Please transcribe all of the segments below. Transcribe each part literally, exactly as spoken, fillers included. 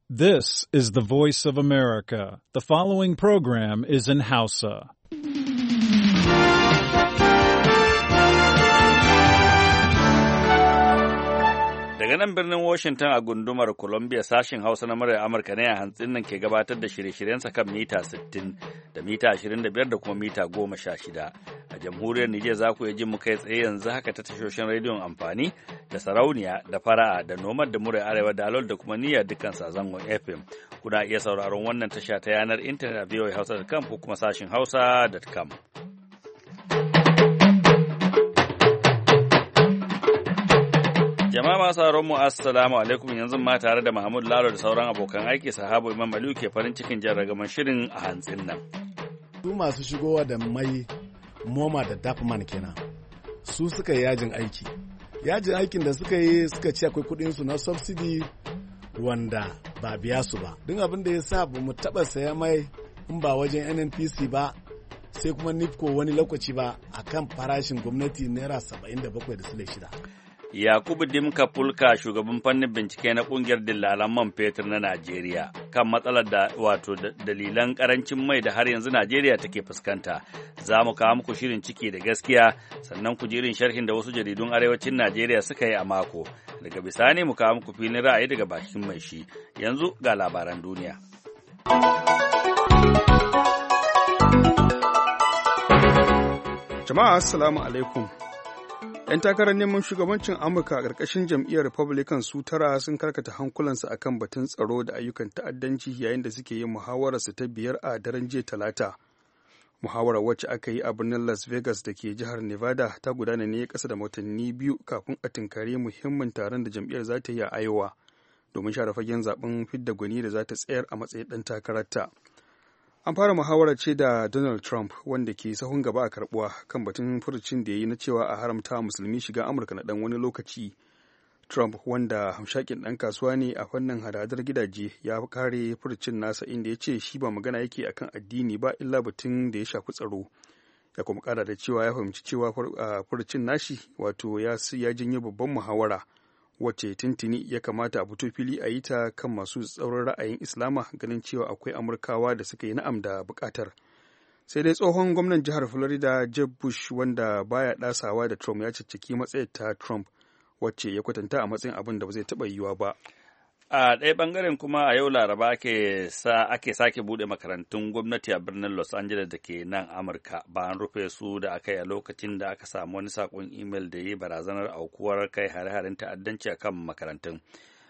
This is the voice of America. The following program is in Hausa. Daga nan birnin Washington a gundumar Columbia sashin Hausa na muryar Amurka ne a hantsin nan ke gabatar da shirye-shiryensa kan mita sittin da mita ashirin da biyar da kuma mita goma sha shida. A jamhuriyar Nijar za ku iya jin mu kai tsaye yanzu haka ta tashoshin rediyon amfani da sarauniya da fara'a da nomad da muryar arewa da alol da kuma niyyar dukkan sazangon F M. Kuna iya sauraron wannan tasha ta yanar intanet a v o a hausa dot com ko kuma sashin hausa dot com. Jama'a masu mu assalamu alaikum, yanzu ma tare da Mahmud Lalo da sauran abokan aiki sahabo Imam Aliyu ke farin cikin jan ragaman shirin a hantsin nan. Su masu shigowa da mai Moma da Dapman kenan su suka yi yajin aiki. Yajin aikin da suka yi suka ci akwai kudin su na subsidy wanda ba biya su ba. Duk abin da ya sa ba mu taba saya mai in ba wajen N N P C ba sai kuma NIPCO wani lokaci ba akan farashin gwamnati naira saba'in da bakwai da sule shida. Yakubu Dimka Fulka, shugaban fannin bincike na kungiyar dillalan man fetur na Najeriya, kan matsalar da wato dalilan karancin mai da har yanzu Najeriya take fuskanta. Za mu kawo muku shirin ciki da gaskiya, sannan ku ji irin sharhin da wasu jaridun arewacin Najeriya suka yi a mako. Daga bisani mu kawo muku filin ra'ayi daga bakin mai shi. Yanzu ga labaran duniya. Jama'a assalamu alaikum. 'Yan takarar neman shugabancin Amurka a ƙarƙashin jam'iyyar Republican su tara sun karkata hankulansu akan batun tsaro da ayyukan ta'addanci yayin da suke yin muhawararsu ta biyar a daren jiya Talata. Muhawarar wacce aka yi a birnin Las Vegas da ke jihar Nevada ta gudana ne ƙasa da watanni biyu kafin a tunkari muhimmin taron da jam'iyyar za ta yi a Iowa domin share fagen zaben fidda gwani da za ta tsayar a matsayin ɗan takararta. An fara muhawarar ce da Donald Trump wanda ke sahun gaba a karbuwa kan batun furucin da ya yi na cewa a haramta musulmi shiga Amurka na ɗan wani lokaci. Trump wanda hamshakin ɗan kasuwa ne a fannin hadadar gidaje ya kare furucin nasa inda ya ce shi ba magana yake akan addini ba illa batun da ya shafi tsaro. Ya kuma kara da cewa ya fahimci cewa furucin nashi wato ya janyo babban muhawara wacce tuntuni ya kamata a fito fili a yi ta kan masu tsauran ra'ayin Islama ganin cewa akwai Amurkawa da suka yi na'am da bukatar. Sai dai tsohon gwamnan jihar Florida Jeb Bush wanda baya ɗasawa da Trump ya cicciki matsayar ta Trump wacce ya kwatanta a matsayin abin da ba zai taɓa yiwuwa ba. A ɗaya ɓangaren kuma a yau Laraba ake sa ake sake buɗe makarantun gwamnati a birnin Los Angeles da ke nan Amurka bayan rufe su da aka yi a lokacin da aka samu wani saƙon imel da yi barazanar aukuwar kai hare-haren ta'addanci a kan makarantun.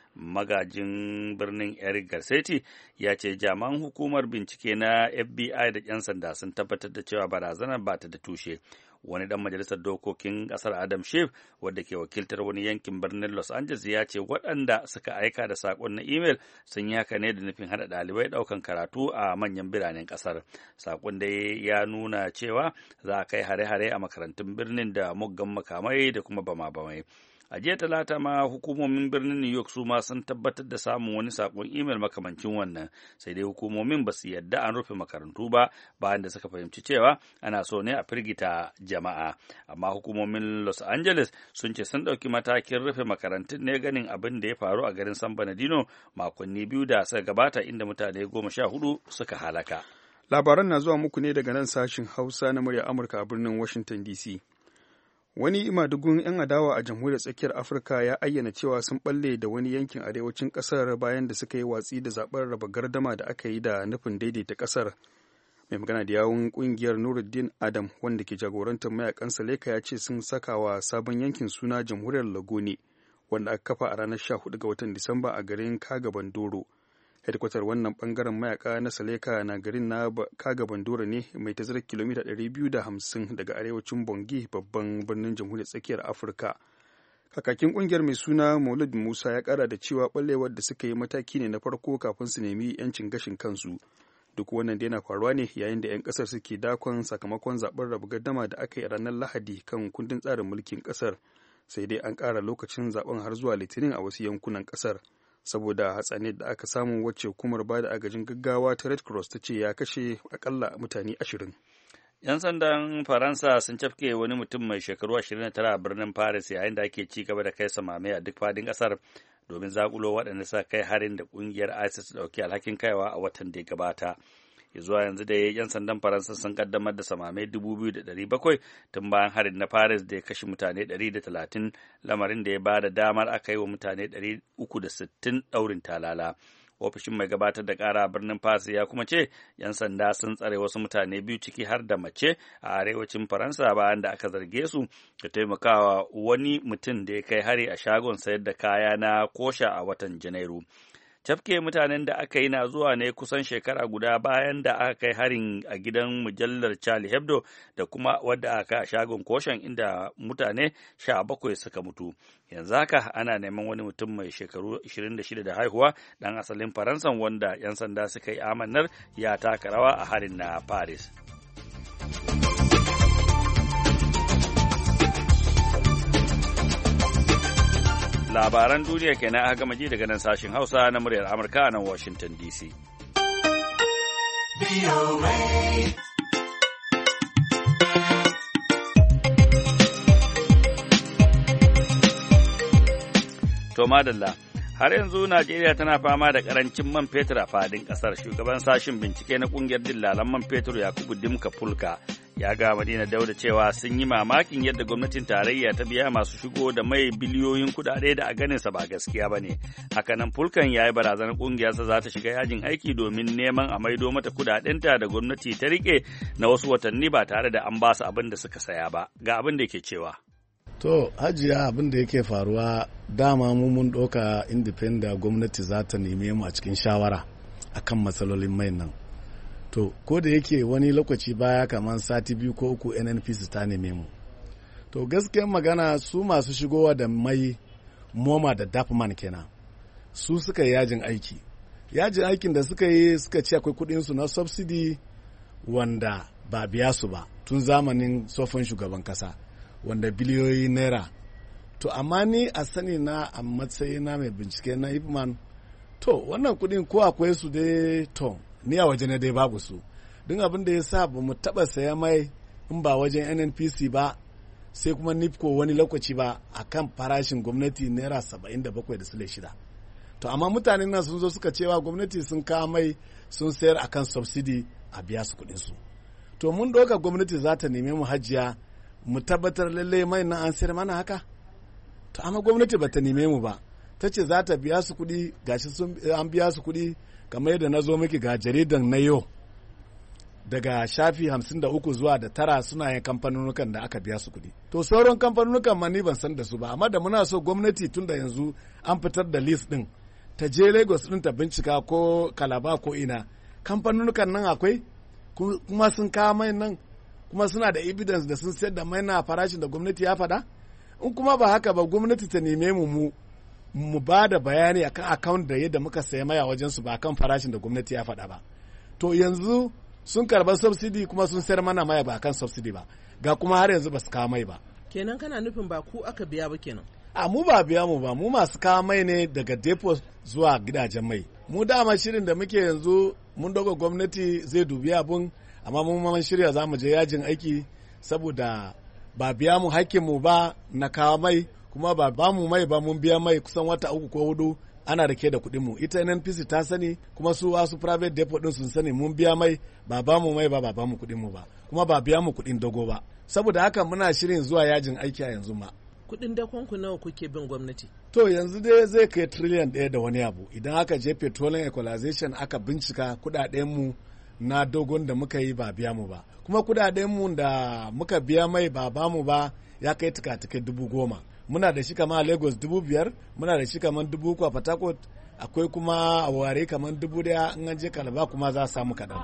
Magajin birnin Eric Garcetti ya ce jami'an hukumar bincike na F B I da 'yan sanda sun tabbatar da cewa barazanar ba ta da tushe. Wani dan majalisar dokokin kasar Adam Schiff wadda ke wakiltar wani yankin birnin Los Angeles ya ce waɗanda suka aika da saƙon na imel sun yi haka ne da nufin haɗa ɗalibai ɗaukan karatu a manyan biranen ƙasar. Saƙon da ya nuna cewa za a kai hare-hare a makarantun birnin da muggan makamai da kuma bama-bamai. A jiya Talata ma hukumomin birnin New York su ma sun tabbatar da samun wani sakon imel makamancin wannan, sai dai hukumomin ba su yadda an rufe makarantu ba bayan da suka fahimci cewa ana so ne a firgita jama'a. Amma hukumomin Los Angeles sun ce sun ɗauki matakin rufe makarantun ne ganin abin da ya faru a garin San Bernardino makonni biyu da suka gabata inda mutane goma sha hudu suka halaka. Labaran na zuwa muku ne daga nan sashin Hausa na murya Amurka a birnin Washington D C. Wani imadugun 'yan adawa a jamhuriyar tsakiyar Afirka ya ayyana cewa sun balle da wani yankin arewacin ƙasar bayan da suka yi watsi da zaɓen raba gardama da aka yi da nufin daidaita ƙasar. Mai magana da yawun ƙungiyar Nuruddin Adam wanda ke jagorantar mayakan Saleka ya ce sun saka wa sabon yankin suna jamhuriyar Lagone wanda aka kafa a ranar sha hudu ga watan Disamba a garin Kaga Bandoro. Hedkwatar wannan bangaren mayaka na Saleka na garin na Kaga Bandoro ne mai tazarar kilomita ɗari biyu da hamsin daga arewacin Bongi babban birnin jamhuriyar tsakiyar Afirka. Kakakin kungiyar mai suna Maulud Musa ya kara da cewa ɓallewar da suka yi mataki ne na farko kafin su nemi 'yancin gashin kansu. Duk wannan da yana faruwa ne yayin da 'yan kasar suke dakon sakamakon zaben rabu gardama da aka yi a ranar Lahadi kan kundin tsarin mulkin kasar. Sai dai an ƙara lokacin zaben har zuwa Litinin a wasu yankunan kasar. Saboda hatsaniyar da aka samu wacce hukumar ba da agajin gaggawa ta Red Cross ta ce ya kashe akalla mutane ashirin. 'Yan sandan Faransa sun cafke wani mutum mai shekaru ashirin da tara a birnin Paris yayin da ake ci gaba da kai samame a duk fadin ƙasar domin zakulo waɗanda suka kai harin da ƙungiyar ISIS ta ɗauki alhakin kaiwa a watan da ya gabata. Zuwa yanzu da yan sandan Faransa sun kaddamar da samamai dubu biyu da ɗari bakwai tun bayan harin na Paris da ya kashe mutane ɗari da talatin, lamarin da ya ba da damar aka yi wa mutane ɗari uku da sittin ɗaurin talala. Ofishin mai gabatar da ƙara a birnin Paris ya kuma ce yan sanda sun tsare wasu mutane biyu ciki har da mace a arewacin Faransa bayan da aka zarge su da taimakawa wani mutum da ya kai hari a shagon sayar da kaya na Kosha a watan Janairu. Cafke mutanen da aka yi na zuwa ne kusan shekara guda bayan da aka kai harin a gidan mujallar Charlie Hebdo da kuma wadda aka a shagon Koshan inda mutane sha bakwai suka mutu. Yanzu haka ana neman wani mutum mai shekaru ashirin da shida da haihuwa ɗan asalin Faransan wanda 'yan sanda suka yi amannar ya taka rawa a harin na Paris. Labaran duniya kenan aka gama ji daga nan sashin Hausa na muryar Amurka a nan Washington D C. To madalla, har yanzu Najeriya tana fama da karancin man fetur a fadin kasar. Shugaban sashin bincike na kungiyar dillalan man fetur Yakubu Dimka Fulka ya ga Madina Dauda cewa sun yi mamakin yadda gwamnatin tarayya ta biya masu shigo da mai biliyoyin kudade da a ganinsa ba gaskiya ba ne. Hakanan Fulkan ya yi barazanar kungiyarsa za ta shiga yajin aiki domin neman a maido mata kudadenta da gwamnati ta rike na wasu watanni ba tare da an ba su abin da suka saya ba. Ga abin da yake cewa. To, hajiya abin da yake faruwa dama mu mun ɗauka independent gwamnati za ta neme mu a cikin shawara akan matsalolin mai nan. To, ko da yake wani lokaci baya kamar sati biyu ko uku N N P C ta neme mu. To, gaskiyar magana su masu shigowa da mai moma da dapman kenan. Su suka yi yajin aiki. Yajin aikin da suka yi suka ce akwai kuɗinsu na subsidy wanda ba biya su ba tun zamanin tsofin shugaban kasa. Wanda biliyoyi naira. To, amma ni a sani na a matsayina mai bincike na Ipman, to, wannan kudin ko akwai su dai to, ni a waje na dai babu su. Don abin da ya sa ba mu taɓa saya mai in ba wajen N N P C ba, sai kuma NIPCO wani lokaci ba a kan farashin gwamnati naira saba'in da bakwai da sule shida. To, amma mutanen nan sun zo suka cewa gwamnati sun kawo mai sun sayar a kan subsidy a biya su kuɗinsu. To, mun ɗauka gwamnati za ta neme mu hajiya mu tabbatar lalle mai nan an sayar mana haka. To, amma gwamnati ba ta neme mu ba. Ta ce za ta biya su kuɗi, gashi sun an biya su kuɗi kamar yadda na zo miki ga jaridan na yau. Daga shafi hamsin da uku zuwa da tara suna yin kamfanonukan da aka biya su kuɗi. To sauran kamfanonukan ma ni ban san da su ba, amma da muna so gwamnati tun da yanzu an fitar da list ɗin ta je Lagos ɗin ta bincika ko Kalaba ko ina. Kamfanonukan nan akwai kuma sun kawo mai nan kuma suna da evidence da sun sayar da mai na farashin da gwamnati ya faɗa. In kuma ba haka ba gwamnati ta neme mu mu mu ba da bayani akan account da yadda muka saya mai a wajen su ba akan farashin da gwamnati ya faɗa ba. To yanzu sun karɓar subsidy kuma sun sayar mana mai ba akan subsidy ba, ga kuma har yanzu ba su kawo mai ba. Kenan kana nufin ba ku aka biya ba kenan? A mu ba biya mu ba, mu masu kawo mai ne daga depot zuwa gidajen mai. Mu dama shirin da muke yanzu mun dogo gwamnati zai dubi abun, amma mun man shirya za mu je yajin aiki saboda ba biya mu hakkin mu ba na kawo mai, kuma ba ba mu mai ba mun biya mai kusan wata uku ko hudu ana rake da kuɗin mu. Ita N N P C ta sani kuma su wasu private depot din sun sani mun biya mai, ba ba mu mai ba ba ba mu kuɗin mu ba, kuma ba biya mu kuɗin dogo ba. Saboda haka muna shirin zuwa yajin aiki a yanzu ma. Kuɗin dakon ku nawa kuke bin gwamnati? To yanzu dai zai kai trillion ɗaya da wani abu. Idan aka je petroleum equalization aka bincika kuɗaɗen mu na dogon da muka yi ba biya mu ba, kuma kuɗaɗen mu da muka biya mai ba ba mu ba ya kai tuka-tukai dubu goma. Muna da shi kama a Lagos dubu biyar, muna da shi kaman dubu uku a Port Harcourt, akwai kuma a ware kaman dubu daya in an je Kalaba kuma za a samu kaɗan.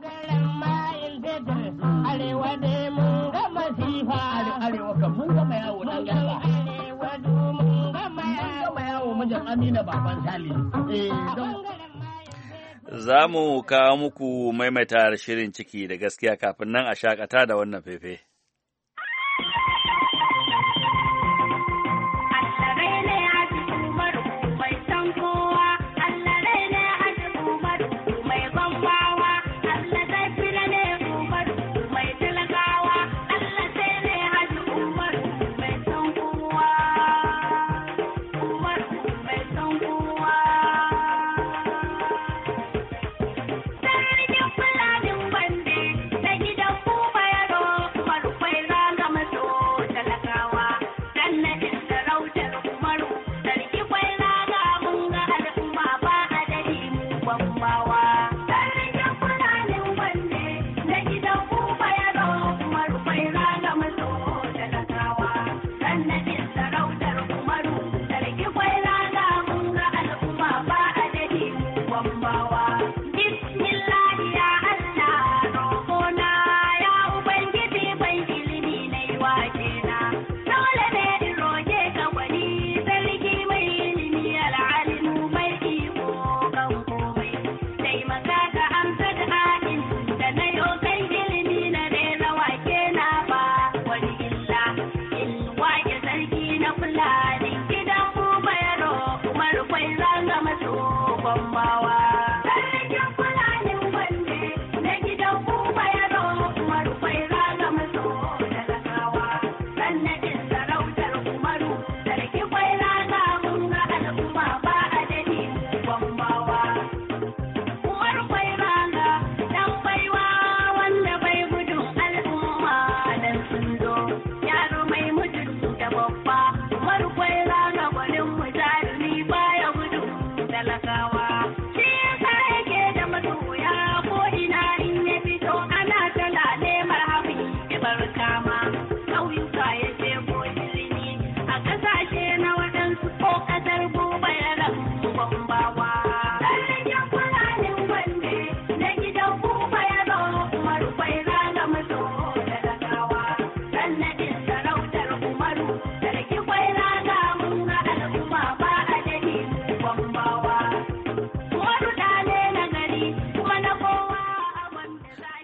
Arewa ne mun ga masifa, arewa kan mun gama yawo dan garba. Arewa mun gama yawo mijin Amina baban Sali. Za mu kawo muku maimaita shirin ciki da gaskiya kafin nan a shakata da wannan fefe. Don't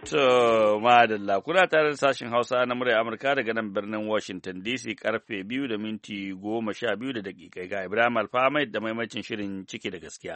To madalla kuna tare da sashen Hausa na murya Amurka daga nan birnin Washington D C karfe biyu da minti goma sha biyu da daƙiƙai ga Ibrahim Alfamai da maimacin shirin ciki da gaskiya.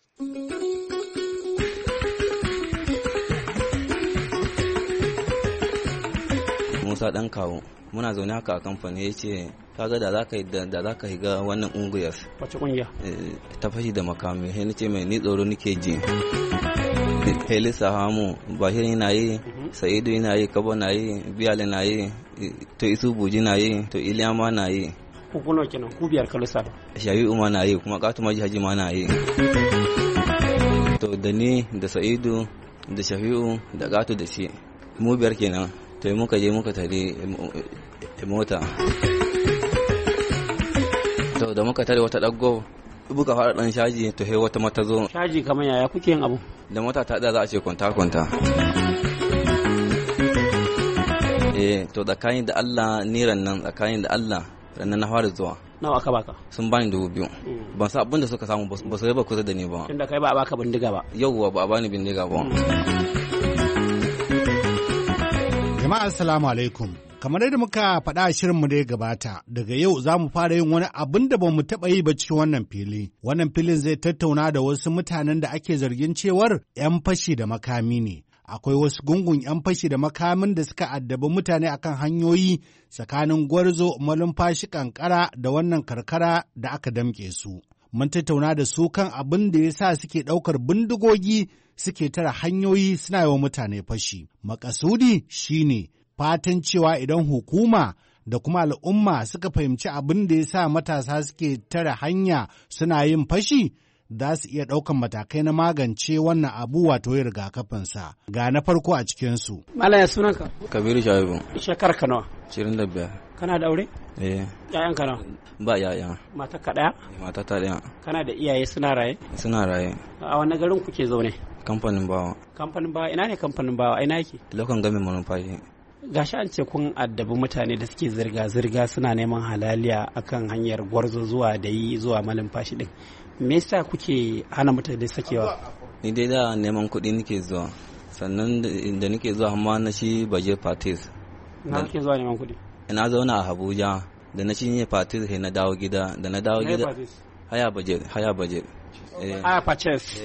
Musa ɗan kawo muna zaune haka a kamfani ya ce kaga da za ka yi da za ka higa wannan ungiyar. Wace kungiya? Ta fashi da makami sai ni ce mai ni tsoro nake ji. Helisa Hamu Bahir yana yi, Sa'idu yana yi, Kabo na yi, Biyale na yi, to Isu Buji na yi, to Iliyama na yi. Ku kuno kenan ku biyar kalisa. Shayi Umar na yi kuma Katu Maji Haji ma na yi. To da ni da Sa'idu da Shafi'u da Katu da shi mu biyar kenan. To muka je muka tare mota. To da muka tare wata ɗaggo buka fara dan shaji to he wata mata zo. Shaji kamar yaya kuke yin abu? Da mota ta da za a ce kwanta kwanta. Eh to tsakanin da Allah niran nan tsakanin da Allah rannan na fara zuwa. Nawa aka baka? Sun bani dubu biyu. Ban san abin da suka samu ba su ba kusa da ni ba. Tunda kai ba a baka bindiga ba. Yauwa ba a bani bindiga ba. Jama'a assalamu alaikum. Kamar yadda muka faɗa a shirinmu da ya gabata, daga yau za mu fara yin wani abin da ba mu taɓa yi ba cikin wannan fili. Wannan filin zai tattauna da wasu mutanen da ake zargin cewar 'yan fashi da makami ne. Akwai wasu gungun 'yan fashi da makamin da suka addabi mutane akan hanyoyi tsakanin Gwarzo, Malumfashi, Kankara da wannan karkara da aka damƙe su. Mun tattauna da su kan abin da ya sa suke ɗaukar bindigogi suke tara hanyoyi suna yi wa mutane fashi. Makasudi shine fatan cewa idan hukuma da kuma al'umma suka fahimci abin da ya sa matasa suke tare hanya suna yin fashi, za su iya ɗaukan matakai na magance wannan abu wato yin rigakafinsa. Ga na farko a cikinsu. Malaya sunanka? Kabiru Shaibu. Shekar ka nawa? Shirin da biyar. Kana da aure? Eh. Yayan ka nawa? Ba yaya. Mata ka ɗaya? Mata ta ɗaya. Kana da iyaye suna raye? Suna raye. A wani garin kuke zaune? Kamfanin bawa. Kamfanin bawa ina ne kamfanin bawa ina yake? Lokan gamin Malumfashi. Gashi an ce kun addabi mutane da suke zirga-zirga suna neman halaliya akan hanyar Gwarzo zuwa da yi zuwa Malumfashi din. Me yasa kuke hana mutane sakewa? Ni dai da neman kuɗi nake zuwa. Sannan da nake zuwa amma na shi baje parties. Na kake zuwa neman kuɗi? Ina zauna a Abuja da na shi ne parties sai na dawo gida da na dawo gida. Haya baje, haya baje. Haya purchase.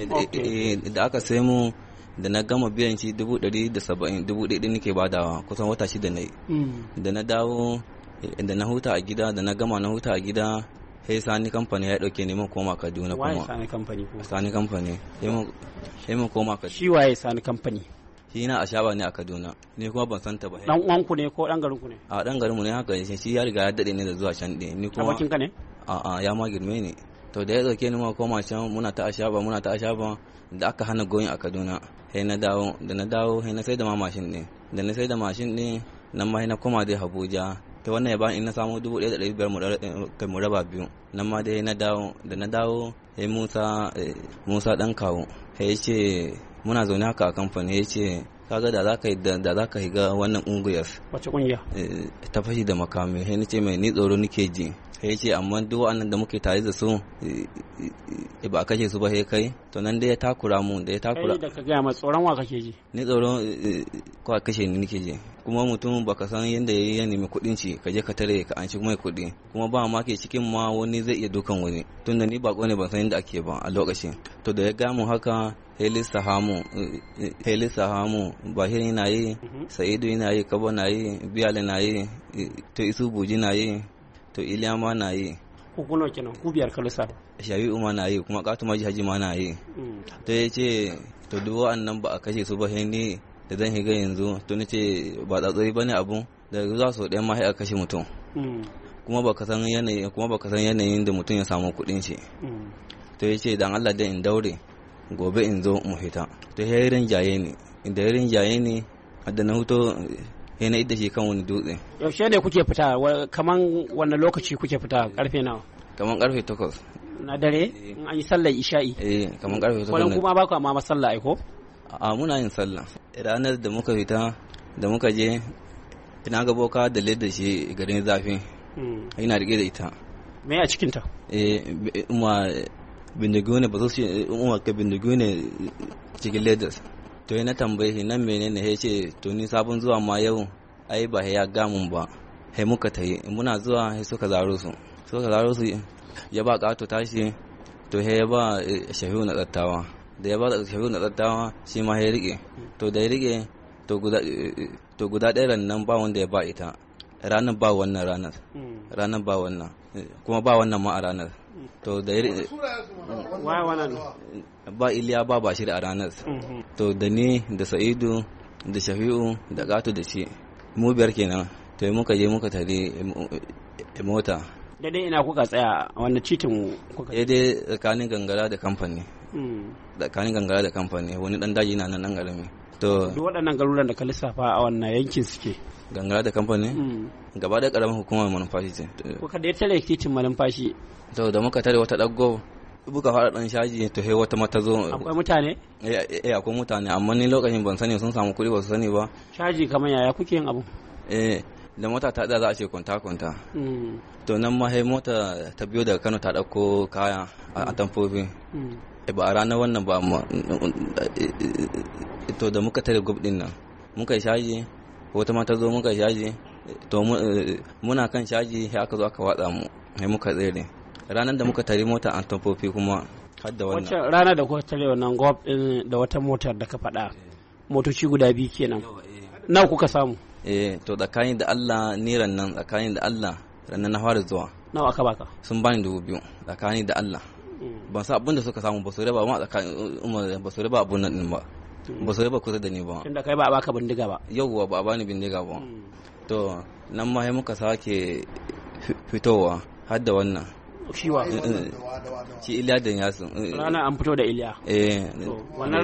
Da aka sai mu da na gama biyan shi dubu ɗari da saba'in dubu ɗaya nake badawa kusan wata shida na yi. Da na dawo da na huta a gida da na gama na huta a gida sai sani kamfani ya ɗauke neman koma Kaduna kuma. Waye sani kamfani kuma? Sani kamfani sai mun koma Kaduna. Shi waye sani kamfani? Shi na ashaba ne a Kaduna ni kuma ban santa ba. Dan uwanku ne ko dan garinku ne? A dan garinmu ne haka shi ya riga ya daɗe ne da zuwa can ɗin ni kuma. Abokin ka ne? A'a ya ma girme ne. To da ya ɗauke ni ma koma can muna ta ashaba muna ta ashaba da aka hana goyin a Kaduna. Sai na dawo da na dawo sai na sai da ma mashin ne da na sai da mashin ne nan ma na koma dai Abuja ta wannan ya bani in na samu dubu ɗaya da ɗari biyar mu raba biyu nan ma dai na dawo da na dawo sai Musa Musa ɗan kawo sai ya ce muna zaune haka a kamfani ya ce kaga da za ka da za ka higa wannan ungiyar. Wace kungiya? Ta fashi da makami sai ni ce mai ni tsoro nake ji sai ce amma duk wannan da muke tare da su ba a kashe su ba sai kai to nan dai ya takura mu da ya takura kai da ka gaya ma tsoron wa kake ji ni tsoron ko a kashe ni nake ji kuma mutum baka san yadda ya nemi kuɗin ci ka je ka tare ka an ci mai kuɗi kuma ba ma ke cikin ma wani zai iya dukan wani tunda ni bako ne ban san yadda ake ba a lokacin to da ya ga mu haka Helisa Hamu Helisa Hamu Bahir yana yi Sa'idu yana yi Kabo na yi Biyale na yi to Isu Buji na yi to Iliyama na yi. Ku kuno kenan ku biyar kalisa. Shayi Umar na yi kuma Katu Maji Haji ma na yi. To ya ce to duk wa'annan ba a kashe su ba sai ni da zan higa yanzu to ni ce ba tsatsori bane abu da za su ɗaya ma sai a kashe mutum. Kuma baka san yanayin kuma baka san yanayin da mutum ya samu kuɗin shi. To ya ce dan Allah da in daure gobe in zo mu fita. To ya yi rinjaye ne inda ya rinjaye ne da na huto yana idda shi kan wani dutse. Yaushe ne kuke fita kaman wannan lokaci kuke fita karfe nawa? Kaman karfe takwas. Na dare in an yi sallar isha'i? Eh kaman karfe takwas. Wannan kuma ba ku amma masalla ai ko? A muna yin sallah. Ranar da muka fita da muka je ina ga boka da ledda shi garin zafi. Ina rike da ita. Me a cikin ta? Eh umma bindigo ne ba su ce umma ka bindigo ne cikin ledas. to na tambaye shi nan menene ya ce to ni sabon zuwa ma yau ai ba ya gamun ba sai muka tayi muna zuwa sai suka zaro su suka zaro su ya ba ƙato tashi to sai ya ba shafi'u na tsattawa da ya ba shafi'u na tsattawa shi ma ya rike to da ya rike to guda to guda ɗaya nan ba wanda ya ba ita ranar ba wannan ranar ranar ba wannan kuma ba wannan ma a ranar to da ya rike ba Iliya ba Bashir a ranar to da ni da Sa'idu da Shafi'u da Gato da shi mu biyar kenan to muka je muka tare mota da dai ina kuka tsaya wanda titin kuka eh dai tsakanin gangara da kamfani tsakanin gangara da kamfani wani dan daji na nan dan garami to duk waɗannan garuruwan da ka lissafa a wannan yankin suke gangara da kamfani gaba da karamin hukumar manumfashi ce kuka da tare titin manumfashi to da muka tare wata daggo buka fara dan shaji to he wata mata zo akwai mutane eh eh akwai mutane amma ni lokacin ban sani sun samu kuɗi ba su sani ba shaji kamar yaya kuke yin abu eh da mota ta da za a ce kwanta kwanta to nan ma he mota ta biyo daga Kano ta dauko kaya a tamfofi eh ba a ranar wannan ba amma to da muka tare gub din nan muka shaji wata mata zo muka shaji to muna kan shaji sai aka zo aka watsa mu sai muka tsere ranar da muka tare mota an tamfofi kuma har da wannan wacce rana da kuka tare wannan gob din da wata motar da ka faɗa motoci guda biyu kenan nawa kuka samu eh to tsakanin da Allah niran nan tsakanin da Allah ranar na fara zuwa nawa aka baka sun bani dubu biyu tsakanin da Allah ban san abin da suka samu ba su raba ma tsakanin ba su raba abun nan din ba ba su raba kusa da ni ba tunda kai ba a baka bindiga ba yauwa ba a bani bindiga ba to nan ma sai muka sake fitowa har da wannan shiwa shi Iliya da Yasin rana an fito da Iliya eh wannan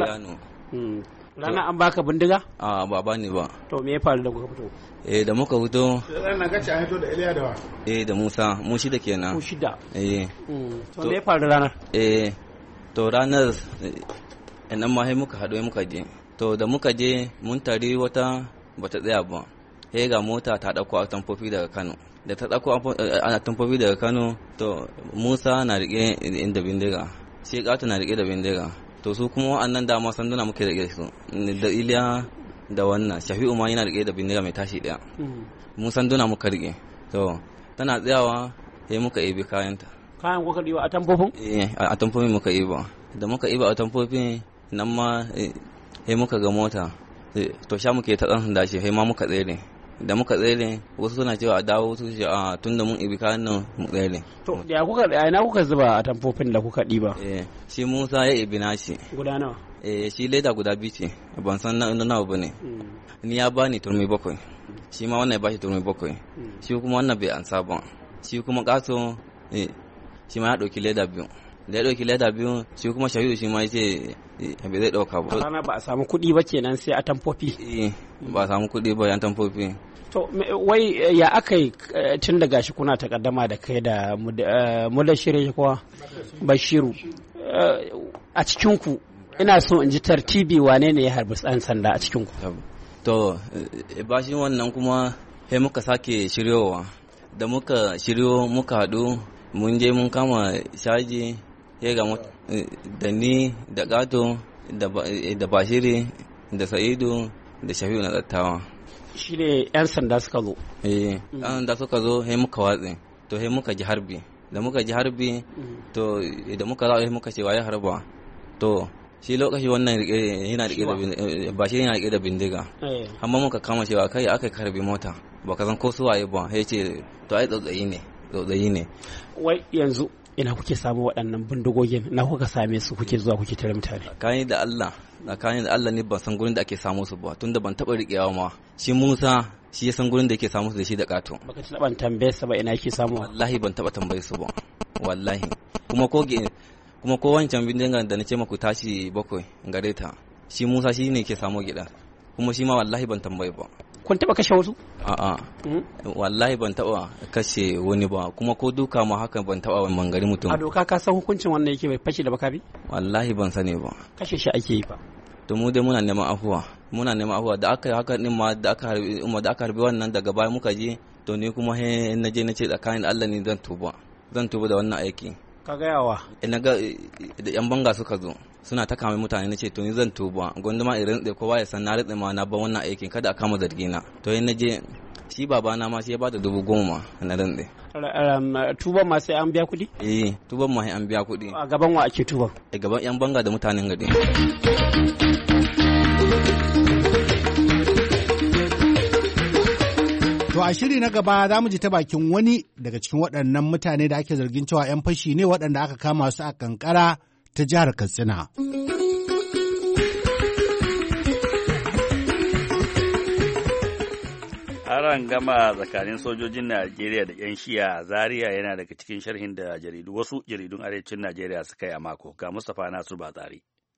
rana an baka bindiga a ba bani ba to me ya faru da kuka fito eh da muka fito ranar gaci an fito da Iliya da wa eh da Musa mu shida kenan mu shida eh to me ya faru ranar eh to ranar nan ma sai muka haɗu muka je to da muka je mun tari wata bata tsaya ba sai ga mota ta dauko a tamfofi daga Kano da ta dauko ana tamfofi daga Kano to Musa na rike inda bindiga sai Gato na rike da bindiga to su kuma wa'annan dama sanduna muke rike su da Iliya da wannan Shafi'u ma yana rike da bindiga mai tashi daya mu sanduna muka rike to tana tsayawa sai muka ibi kayanta kayan kuka diwa a tamfofin eh a tamfofin muka iba da muka iba a tamfofin nan ma sai muka ga mota to sha muke ta dan dashi sai ma muka tsere da muka tsere wasu suna cewa a dawo su ce a tunda mun ibi kayan nan mu tsere to da kuka da ina kuka zuba a tamfofin da kuka diba eh shi Musa ya ibi nashi guda nawa eh shi leda guda biyu ce ban san na nawa bane ni ya bani turmi bakwai shi ma wannan ya bashi turmi bakwai shi kuma wannan bai ansa ba shi kuma Kaso eh shi ma ya dauki leda biyu da ya dauki leda biyu shi kuma Shahidu shi ma yace bai zai dauka ba rana ba a samu kuɗi ba kenan sai a tamfofi eh ba a samu kuɗi ba yan tamfofi to wai ya aka yi tun da gashi kuna takaddama da kai da mudashire kuwa Bashiru a cikinku ina so in ji tartibi wane ne ya harbi ɗan sanda a cikinku to bashin wannan kuma sai muka sake shiryowa da muka shiryo muka haɗu mun je mun kama shaji ya ga da ni da Gato da Bashiri da Sa'idu da Shafi'u na tsattawa shi ne yan sanda suka zo eh yan sanda suka zo sai muka watse to sai muka ji harbi da muka ji harbi to da muka zawo muka ce waye harba to shi lokaci wannan yana rike da Bashiri yana rike da bindiga amma muka kama cewa kai aka karbi mota baka san ko su waye ba sai ce to ai tsotsayi ne tsotsayi ne wai yanzu ina kuke samu waɗannan bindigogin na kuka same su kuke zuwa kuke tare mutane tsakani da Allah tsakani da Allah ne ban san gurin da ake samu su ba tunda ban taɓa riƙewa ma shi Musa shi ya san gurin da yake samu su da shi da Kato baka ci taɓa tambaye sa ba ina yake samu wallahi ban taɓa tambaye su ba wallahi kuma ko kuma ko wancan bindigan da na ce maku tashi bakwai gare ta shi Musa shi ne ke samu gida kuma shi ma wallahi ban tambaye ba kun taba kashe wasu a'a wallahi ban taba kashe wani ba kuma ko duka ma haka ban taba mangari mutum a doka ka san hukuncin wannan yake bai fashi da bakari wallahi ban sani ba kashe shi ake yi fa to mu dai muna neman afuwa muna neman afuwa da aka haka din ma da aka harbi umma da aka harbi wannan daga baya muka je to ni kuma he na je na ce tsakanin Allah ne zan tuba zan tuba da wannan aiki ka ga yawa ina ga da yan banga suka zo suna ta kama mutane na ce to ni zan tuba gwanda irin da kowa ya san na rike ma na ba wannan aikin kada a kama zargina to yin naje shi babana ma sai ya bada dubu goma na rinde tuban ma sai an biya kuɗi eh tuban ma sai an biya kuɗi a gaban wa ake tuban a gaban yan banga da mutanen gari. To a shiri na gaba za mu ji ta bakin wani daga cikin waɗannan mutane da ake zargin cewa 'yan fashi ne waɗanda aka kama su a kankara ta jihar Katsina. Aran gama tsakanin sojojin Najeriya da 'yan shiya a Zaria yana daga cikin sharhin da jaridu wasu jaridun arewacin Najeriya suka yi a mako. Ga Mustapha Nasir Batsari.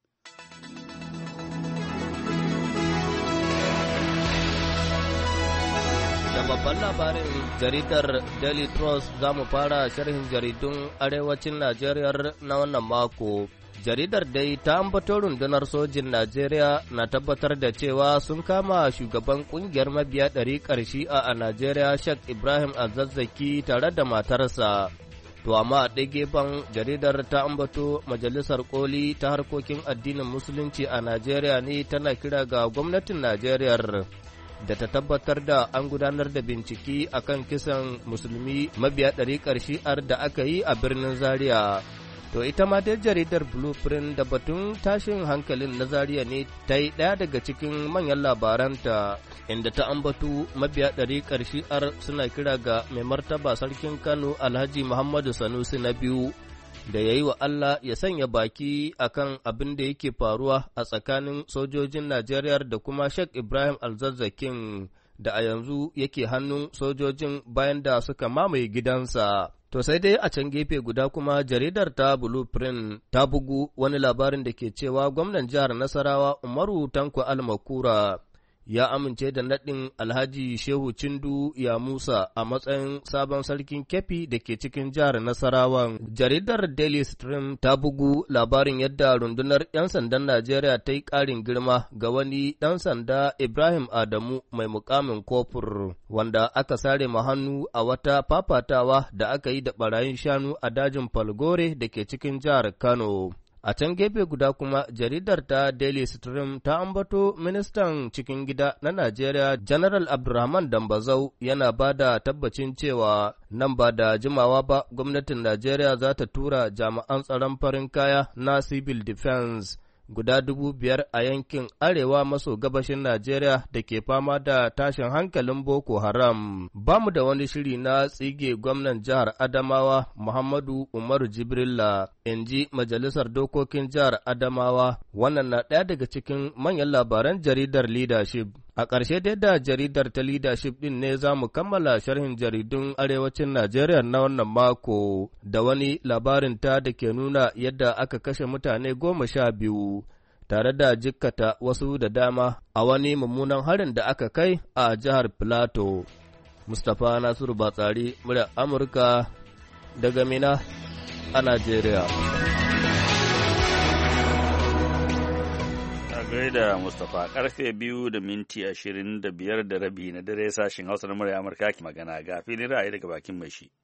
Da babban labarin jaridar Daily Trust za mu fara sharhin jaridun arewacin Najeriya na wannan mako. Jaridar dai ta ambato rundunar sojin Najeriya na tabbatar da cewa sun kama shugaban kungiyar mabiya ɗari ƙarshi a Najeriya Sheikh Ibrahim Azazzaki tare da matarsa. To amma a ɗaya gefen jaridar ta ambato Majalisar Koli ta harkokin addinin Musulunci a Najeriya ne tana kira ga gwamnatin Najeriya da ta tabbatar da an gudanar da bincike akan kisan musulmi mabiya ɗariƙar shi'ar da aka yi a birnin Zaria. To ita ma dai jaridar Blueprint da batun tashin hankalin na Zaria ne ta yi ɗaya daga cikin manyan labaranta inda ta ambatu mabiya ɗariƙar shi'ar suna kira ga mai martaba sarkin Kano Alhaji Muhammadu Sanusi na biyu da ya yi wa Allah ya sanya baki akan abin da yake faruwa a tsakanin sojojin Najeriya da kuma Sheikh Ibrahim Alzazzakin da a yanzu yake hannun sojojin bayan da suka mamaye gidansa. To sai dai a can gefe guda kuma jaridar ta Blueprint ta bugu wani labarin da ke cewa gwamnan jihar Nasarawa Umaru Tanko Almakura ya amince da naɗin Alhaji Shehu Cindu ya Musa a matsayin sabon sarkin Keffi da ke cikin jihar Nasarawan. Jaridar Daily Stream ta bugu labarin yadda rundunar 'yan sandan Najeriya ta yi ƙarin girma ga wani ɗan sanda Ibrahim Adamu mai mukamin kofur, wanda aka sare ma hannu a wata fafatawa da aka yi da ɓarayin shanu a dajin Falgore da ke cikin jihar Kano. A can gefe guda kuma jaridar ta Daily Stream ta ambato ministan cikin gida na Najeriya General Abdulrahman Dambazau yana ba da tabbacin cewa nan ba da jimawa ba gwamnatin Najeriya za ta tura jami'an tsaron farin kaya na civil defense guda dubu biyar a yankin arewa maso gabashin Najeriya da ke fama da tashin hankalin Boko Haram. Ba mu da wani shiri na tsige gwamnan jihar Adamawa Muhammadu Umaru Jibrilla, in ji Majalisar Dokokin jihar Adamawa. Wannan na ɗaya daga cikin manyan labaran jaridar Leadership. A ƙarshe dai da jaridar ta Leadership ɗin ne za mu kammala sharhin jaridun arewacin Najeriya na wannan mako da wani labarin ta da ke nuna yadda aka kashe mutane goma sha biyu tare da jikkata wasu da dama a wani mummunan harin da aka kai a jihar Filato. Mustapha Nasiru Batsari, murya Amurka daga Mina a Najeriya. Gaida Mustapha karfe biyu da minti ashirin da biyar da rabi na dare sashen Hausa na murya Amurka ki magana ga filin ra'ayi daga bakin mai shi.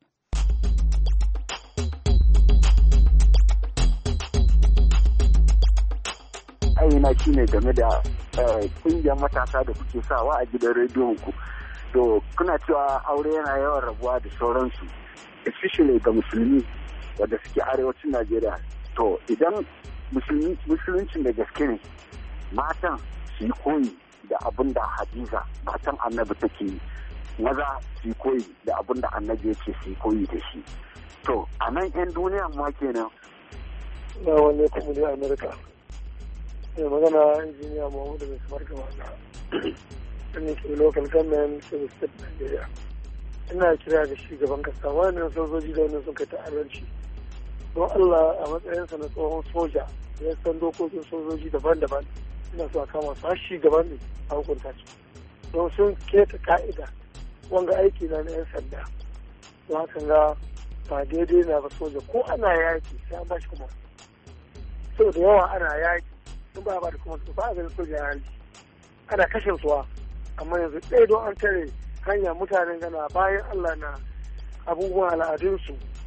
Aina shi ne game da kungiyar matasa da kuke sawa a gidan rediyon ku. To kuna cewa aure yana yawan rabuwa da sauransu, especially ga musulmi wanda suke arewacin Najeriya. To idan musuluncin da gaske ne, matan su yi koyi da abin da Hadiza matan annabi take yi, maza su yi koyi da abin da annabi yake su yi koyi da shi. To a nan 'yan duniya ma kenan. Na wani kuma da Amerika. Mai magana injiniya Muhammadu mai kamar gaba na. Wani ke local government service state Nigeria. Ina kira da shugaban kasa wannan sojoji da wannan sun kai ta'addanci. Don Allah a matsayinsa na tsohon soja ya san dokokin sojoji daban-daban. Ina so a kama su har shugaban ne a hukunta su don sun keta ka'ida wanga aiki na na 'yan sanda don haka ga ba daidai na ba soja ko ana yaki sai an ba shi kuma sau da yawa ana yaki sun ba ba da kuma su ba a ganin soja ya halci ana kashe suwa amma yanzu ɗaya don an tare hanya mutanen gana bayan Allah na abubuwan al'adunsu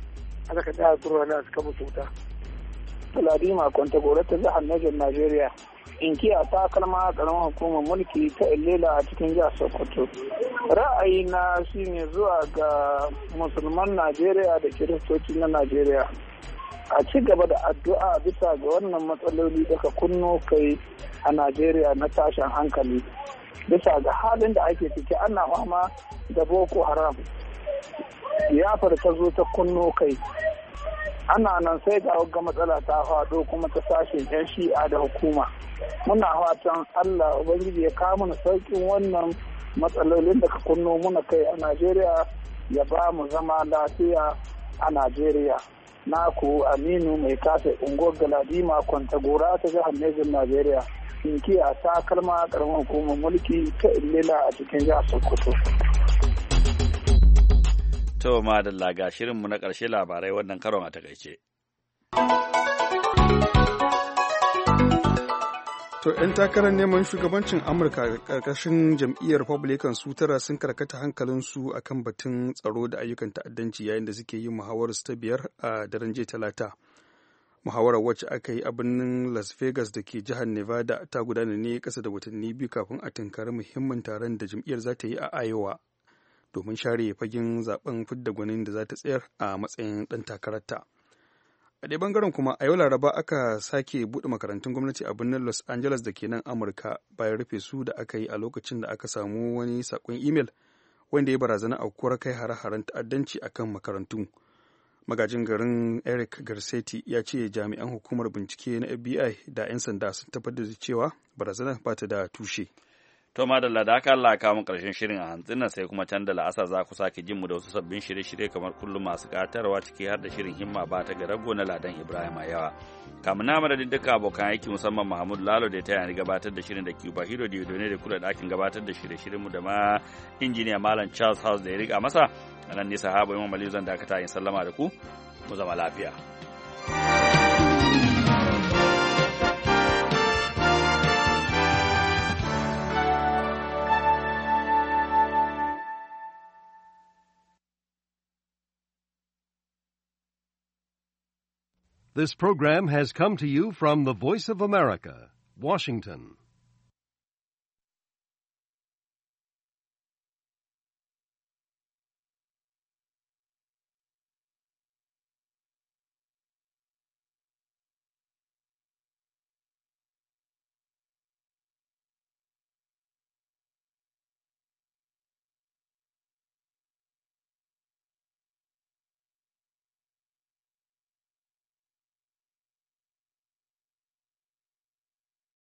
aka ka tsaya turo na suka mutu wuta. Ladima kwanta gore ta jihar Niger Najeriya. Inkiya ta kalma karamar hukumar mulki ta Ilela a cikin jihar Sokoto. Ra'ayina shine zuwa ga musulman Najeriya da kiristoci na Najeriya. A ci gaba da addu'a bisa ga wannan matsaloli daga kunno kai a Najeriya na tashin hankali. Bisa ga halin da ake ciki ana fama da Boko Haram. Yafar ta zo ta kunno kai. Ana nan sai ga ga matsala ta faɗo kuma ta sashen 'yan shi'a da hukuma. Muna fatan Allah Ubangiji ya kawo mana sauƙin wannan matsalolin da ka kunno muna kai a Najeriya ya ba mu zama lafiya a Najeriya. Naku Aminu mai kasa unguwar Galadima Kwantagora ta jihar Niger Najeriya. Inkiya ta kalma karamar hukumar mulki ta Ilela a cikin jihar Sokoto. To madalla ga shirinmu na ƙarshe labarai wannan karon a takaice. To, ‘yan takarar neman shugabancin Amurka a ƙarƙashin jam'iyyar Republican su tara sun karkata hankalinsu a kan batun tsaro da ayyukan ta'addanci yayin da suke yin muhawararsu ta biyar a daren jiya talata. Muhawarar wacce aka yi a birnin Las Vegas da ke jihar Nevada ta gudana ne ƙasa da watanni biyu kafin a tunkari muhimmin taron da jam'iyyar za ta yi a Iowa domin share fagen zaben fidda gwanin da za ta tsayar a matsayin ɗan takararta. A ɗaya bangaren kuma a yau Laraba aka sake buɗe makarantun gwamnati a birnin Los Angeles da ke nan Amurka bayan rufe su da aka yi a lokacin da aka samu wani saƙon imel wanda ya barazana aukuwar kai hare-haren ta'addanci a kan makarantu. Magajin garin Eric Garcetti ya ce jami'an hukumar bincike na F B I da 'yan sanda sun tabbatar da cewa barazanar ba ta da tushe. To madalla da haka Allah kawo karshen shirin a hantsin nan sai kuma can da la'asar za ku sake jin mu da wasu sabbin shirye-shirye kamar kullum masu katarwa ciki har da shirin himma ba ta ga rago na Ladan Ibrahim a yawa. Kamun na madadin duka abokan aiki musamman Mahmud Lalo da ta yana gabatar da shirin da Cuba Hero da Yodone da kula da ɗakin gabatar da shirye-shiryen mu da ma injiniya Malam Charles House da ya riga masa. A nan ne sahaba Imam Aliyu zan dakata yin sallama da ku mu zama lafiya. This program has come to you from the Voice of America, Washington.